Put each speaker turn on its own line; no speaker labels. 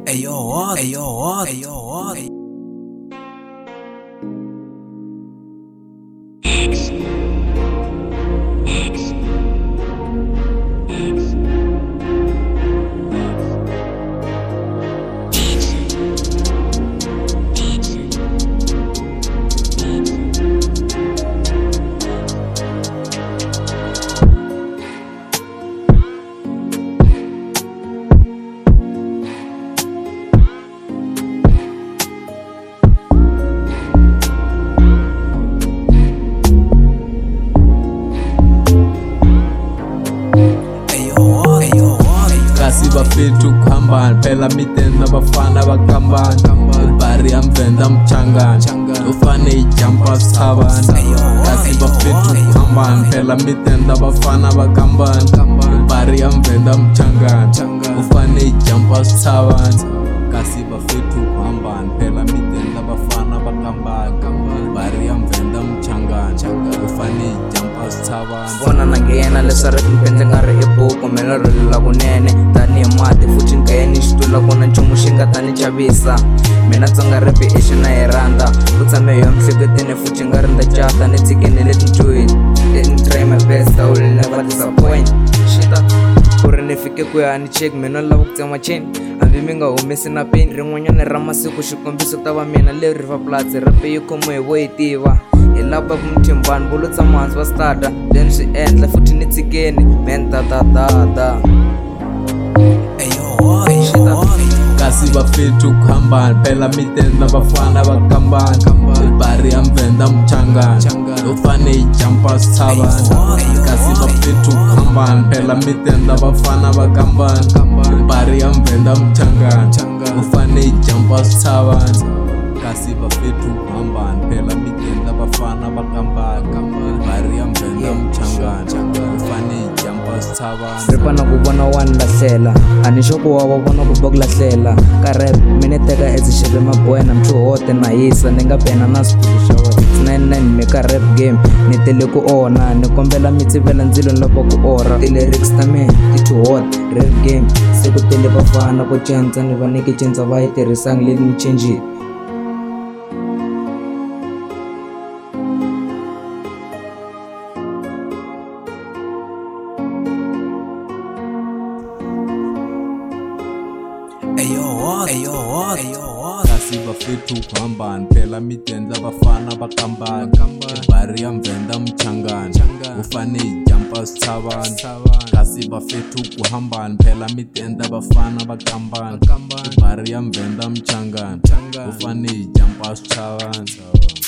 Ayo what? Ayo what? Ayo what?
Bafethu kuhambani phela mideni nabafana bakambani ibhari yamvenda mchangani ufane ijampa sithabani kasi bafethu kuhambani phela mideni nabafana bakambani ibhari yamvenda mchangani ufane ijampa sithabani kasi bafethu kuhambani phela mideni nabafana bakambani ibhari yamvenda mchangani ufane ijampa sithabani
vona na nghena leswaku mpendle nga ri ebuku melo rila kunene tanihi mati futhi nkayeni xitula ku na nchumu xi nga ta ni chavisa mina tsonga repi exi na hi rhandza ku tshame hi yo miehleketweni futhi nga ri ndacata ni tshikenele tintwini ni try my best I will never disappoint shita ku ri ni fike ku ya ni check mina lava ku tsema chain hambi mi nga humesi na peni rin'wanyana ra masiku xikombiso ta va mina le river platsi repi yi khomo hi vo yi tiva hi lava muthimbani volo tshama hansi va starta then swi endla futhi ni tshikeni men tatadada
kasi bafethu kuhambani phela mideni nabafana bakambani ibhari yamvenda mchangani ufane ijampa sithabani kasi bafethu kuhambani phela mideni nabafana bakambani ibhari yamvenda mchangani ufane ijampa sithabani kasi bafethu kuhambani phela mideni nabafana bakambani ibhari yamvenda mchangani ufane ijampa sithabani
ripa na ku vona wa ni lahlela a ni xo ku wa va vona ku ba ku lahlela ka rap mi ni teka as xeve maboya na mthohote na hisa ni nga bena na switulu xa wena 99 mi ka rap game ni tele ku ona ni kombela mi tsivela ndzilo ni lava ku orha ti-lyrics ta me ti too hot rap game se ku tele vafana ku cantsa ni va niki cinca va yi tirhisangi leti ni cinjile
kasi bafethu kuhambani phela mideni labafana bakambani ibhari yamvenda mchangani ufane ijampa sithabani kasi bafethu kuhambani phela mideni labafana bakambani ibhari yamvenda mchangani ufane ijampa sithabani